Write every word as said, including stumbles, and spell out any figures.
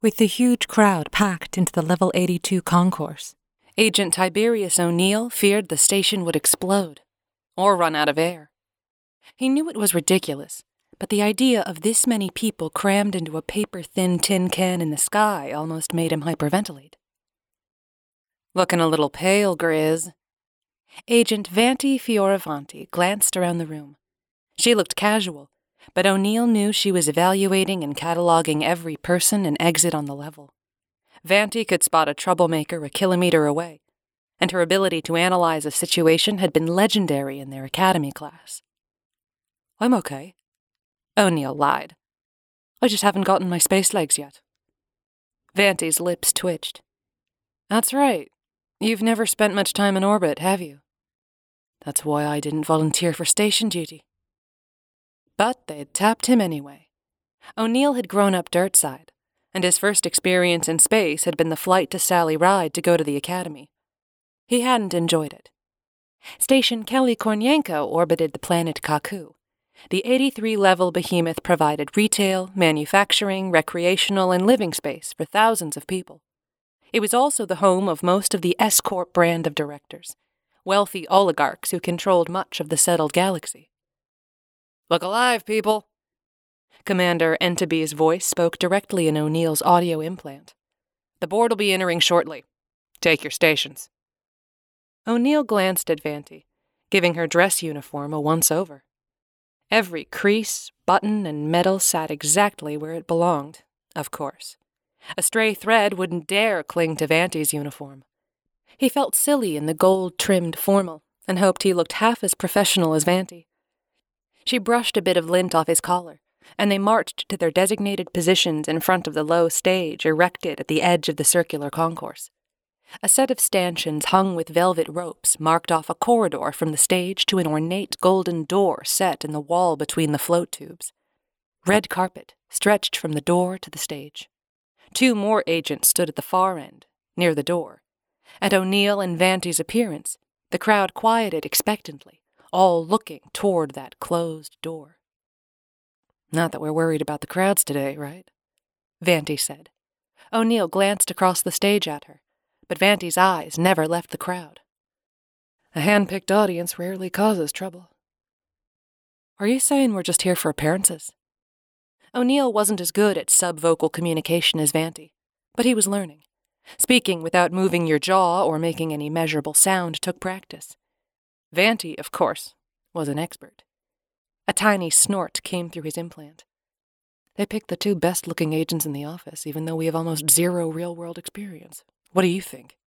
with the huge crowd packed into the Level eighty-two concourse. Agent Tiberius O'Neill feared the station would explode, or run out of air. He knew it was ridiculous, but the idea of this many people crammed into a paper-thin tin can in the sky almost made him hyperventilate. "Looking a little pale, Grizz." Agent Vanti Fioravanti glanced around the room. She looked casual, but O'Neill knew she was evaluating and cataloging every person and exit on the level. Vanti could spot a troublemaker a kilometer away, and her ability to analyze a situation had been legendary in their academy class. "I'm okay." O'Neill lied. "I just haven't gotten my space legs yet." Vanti's lips twitched. "That's right. You've never spent much time in orbit, have you?" "That's why I didn't volunteer for station duty." But they'd tapped him anyway. O'Neill had grown up dirtside, and his first experience in space had been the flight to Sally Ride to go to the academy. He hadn't enjoyed it. Station Kelly Kornienko orbited the planet Kaku. The eighty-three level behemoth provided retail, manufacturing, recreational, and living space for thousands of people. It was also the home of most of the S-Corp brand of directors, wealthy oligarchs who controlled much of the settled galaxy. "Look alive, people!" Commander Entebee's voice spoke directly in O'Neill's audio implant. "The board will be entering shortly. Take your stations." O'Neill glanced at Vanti, giving her dress uniform a once-over. Every crease, button, and medal sat exactly where it belonged, of course. A stray thread wouldn't dare cling to Vanti's uniform. He felt silly in the gold-trimmed formal, and hoped he looked half as professional as Vanti. She brushed a bit of lint off his collar, and they marched to their designated positions in front of the low stage erected at the edge of the circular concourse. A set of stanchions hung with velvet ropes marked off a corridor from the stage to an ornate golden door set in the wall between the float tubes. Red carpet stretched from the door to the stage. Two more agents stood at the far end, near the door. At O'Neill and Vanti's appearance, the crowd quieted expectantly, all looking toward that closed door. "Not that we're worried about the crowds today, right?" Vanti said. O'Neill glanced across the stage at her, but Vanti's eyes never left the crowd. "A hand-picked audience rarely causes trouble." "Are you saying we're just here for appearances?" O'Neill wasn't as good at sub-vocal communication as Vanti, but he was learning. Speaking without moving your jaw or making any measurable sound took practice. Vanti, of course, was an expert. A tiny snort came through his implant. "They picked the two best-looking agents in the office, even though we have almost zero real-world experience. What do you think?"